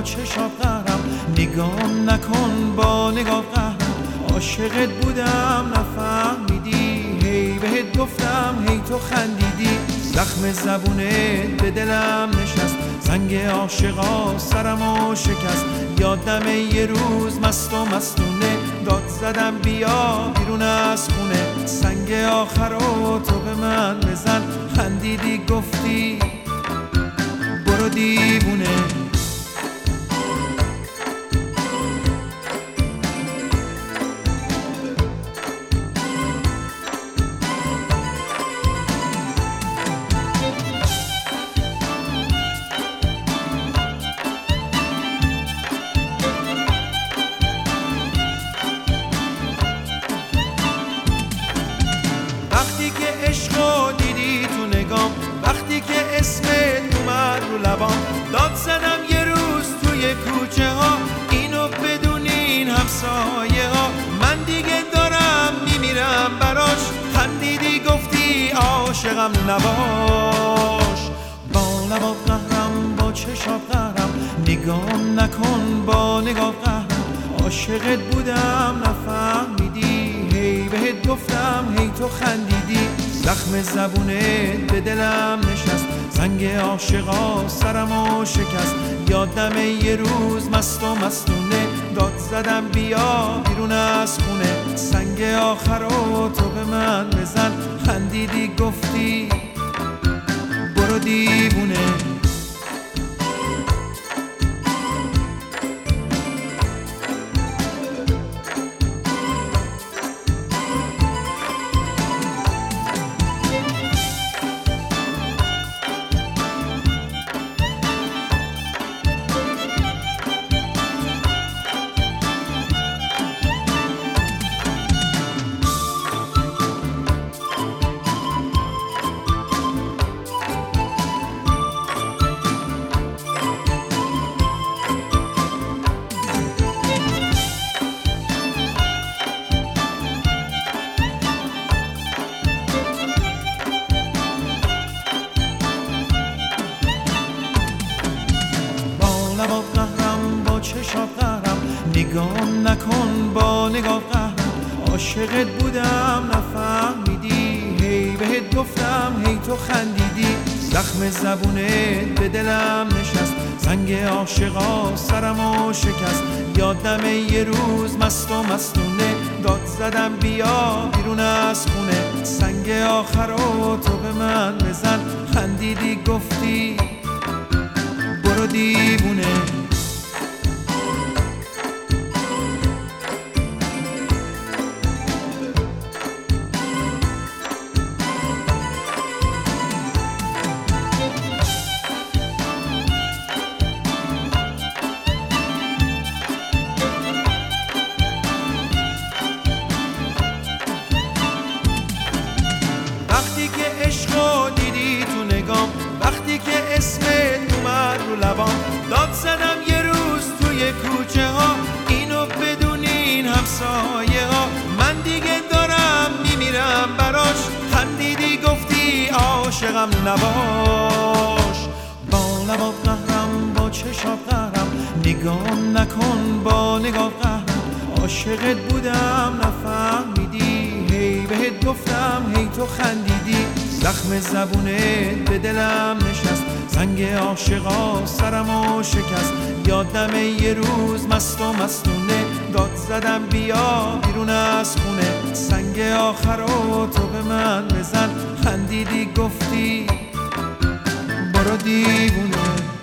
چشات قهرم، نگام نکن با نگاه قهرم. عاشقت بودم نفهمیدی، هی بهت گفتم هی تو خندیدی. زخم زبونت به دلم نشست، زنگ عاشقا سرمو شکست. یادم یه روز مست و مستونه، داد زدم بیا بیرون از خونه. سنگ آخرو تو به من بزن، خندیدی گفتی برو دیوونه. وقتی که عشقو دیدی تو نگام، وقتی که اسمت اومد رو لبام، داد زدم یه روز توی کوچه ها، اینو بدونین همسایه ها. من دیگه دارم میمیرم براش، خندیدی گفتی عاشقم نباش. با لبات قهرم با چشات قهرم، نگام نکن با نگاه قهرم. عاشقت بودم نفهمیدی، هی بهت گفتم هی تو خندیدی. زخم زبونت به دلم نشست، زنگ عاشقا سرمو شکست. یادم یه روز مست و مستونه، داد زدم بیا بیرون از خونه. سنگ آخرو تو به من بزن، خندیدی گفتی برو دیوونه. لبات قهرم با چشات قهرم، نگام نکن با نگاه قهرم. عاشقت بودم نفهمیدی، هی بهت گفتم هی تو خندیدی. زخم زبونت به دلم نشست، زنگ عاشقا سرمو شکست. یادم یه روز مست و مستونه، داد زدم بیا بیرون از خونه. سنگ آخرو تو به من بزن، خندیدی گفتی برو دیوونه. وقتی که عشقو دیدی تو نگام، وقتی که اسمت اومد رو لبام، داد زدم یه روز توی کوچه ها، اینو بدونین همسایه ها. من دیگه دارم میمیرم براش، خندیدی گفتی عاشقم نباش. با لبات قهرم با چشات قهرم، نگام نکن با نگاه قهرم. عاشقت بودم نفهمیدی، هی بهت گفتم هی تو خندیدی. زخم زبونت به دلم نشست، زنگ عاشقا سرمو شکست. یادم یه روز مست و مستونه، داد زدم بیا بیرون از خونه. سنگ آخرو تو به من بزن، خندیدی گفتی برو دیوونه.